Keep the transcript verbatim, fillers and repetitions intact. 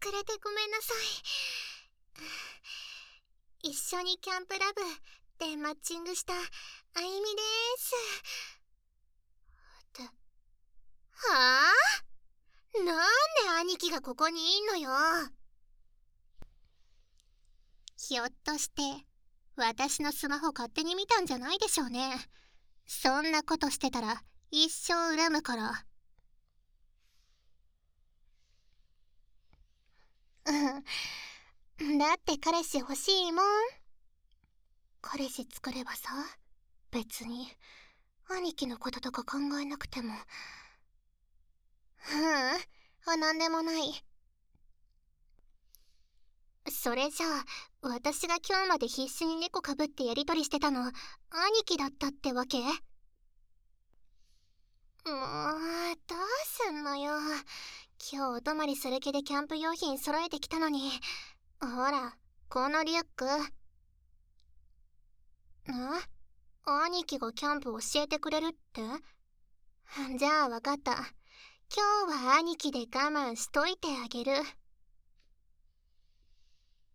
遅れてごめんなさい。一緒にキャンプラブでマッチングしたあゆみです。って、はあ？なんで兄貴がここにいんのよ。ひょっとして私のスマホ勝手に見たんじゃないでしょうね。そんなことしてたら一生恨むから。うんだって彼氏欲しいもん。彼氏作ればさ、別に兄貴のこととか考えなくても。うん、あ、なんでもない。それじゃあ私が今日まで必死に猫かぶってやりとりしてたの兄貴だったってわけ？もうどうすんのよ。今日お泊まりする気でキャンプ用品揃えてきたのに。ほらこのリュック。ん？兄貴がキャンプ教えてくれるって？じゃあ分かった。今日は兄貴で我慢しといてあげる。